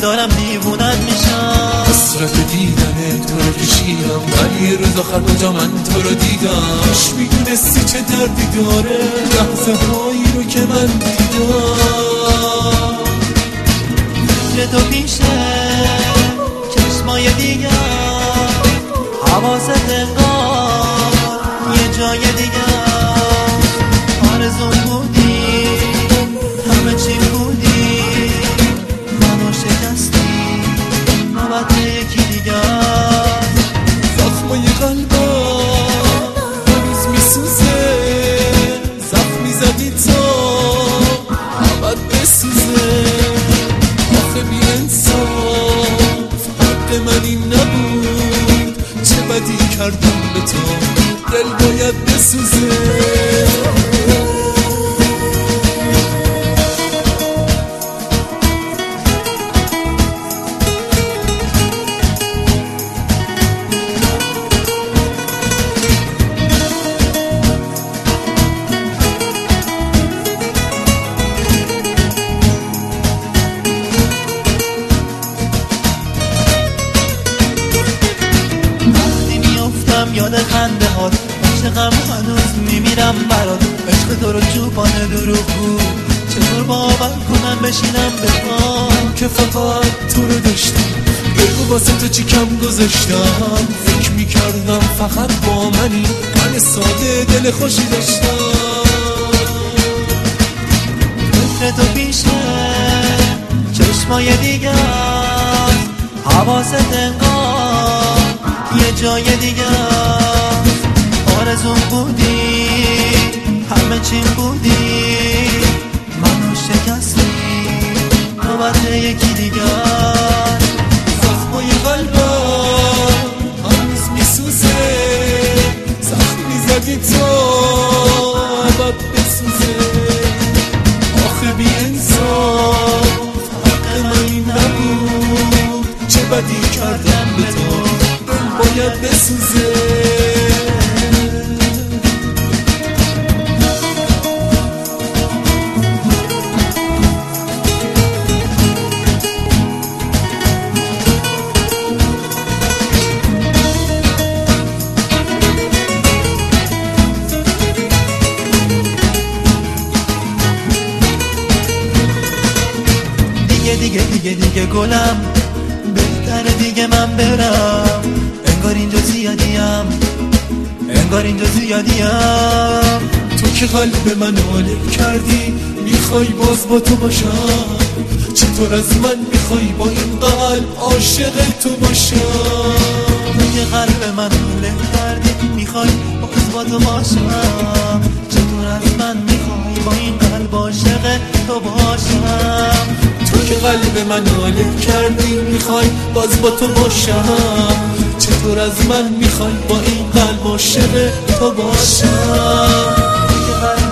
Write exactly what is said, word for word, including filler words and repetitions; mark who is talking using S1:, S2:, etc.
S1: دارم دیوونت میشم.
S2: حسرت دیدن تو رو کشیدم ولی روز آخر کجا من تو رو دیدم. کاش میدونستی چه دردی داره لحظه هایی رو که من دیدم.
S1: فکر تو پیشه چشمای دیگر حواست انگار یه جای دیگر. آرزون بودی همه چی بودی منو شکستی نوبت یکی دیگر.
S2: زخمای قلبم هنوز میسوزه زخمی زدی تا ابد بسوزه. آخه بی انصاف حق من این نبود چه بدی کردم به تو دل باید بسوزه.
S1: یاد خنده هات عشقم هنوز میمیرم برات. عشق تو رو چوپان دروغ بود چطور باور کنم بشینم به پام
S2: که فقط تو رو داشتم. بگو واسه تو چی کم گذاشتم. فکر میکردم فقط با منی من ساده دل خوشی داشتم.
S1: فکر تو پیشه چشمای دیگر حواست انگار یه جای دیگر. آرزون بودی همه چیم بودی منو شکستی نوبت یکی دیگر.
S2: زخمای قلبم هنوز میسوزه زخمی زدی تا ابد بسوزه. آخه بی انصاف حق من این نبود چه بدی کردم به تو باید بسوزه.
S1: دیگه دیگه دیگه دیگه گلم بهتره دیگه من برم. انگار اینجا زیادیم انگار اینجا زیادیم.
S2: تو که قلب من حالب کردی میخوای باز با تو باشم. چطور از من میخوای با این قلب عاشق تو باشم.
S1: تو که قلب من حالب کردی میخوای باز با تو باشم. چطور از من میخوای با این قلب عاشق تو باشم.
S2: تو که قلب من حالب کردی میخوای باز با تو باشم. چطور از من میخوای با این قلب عاشق تو باشم.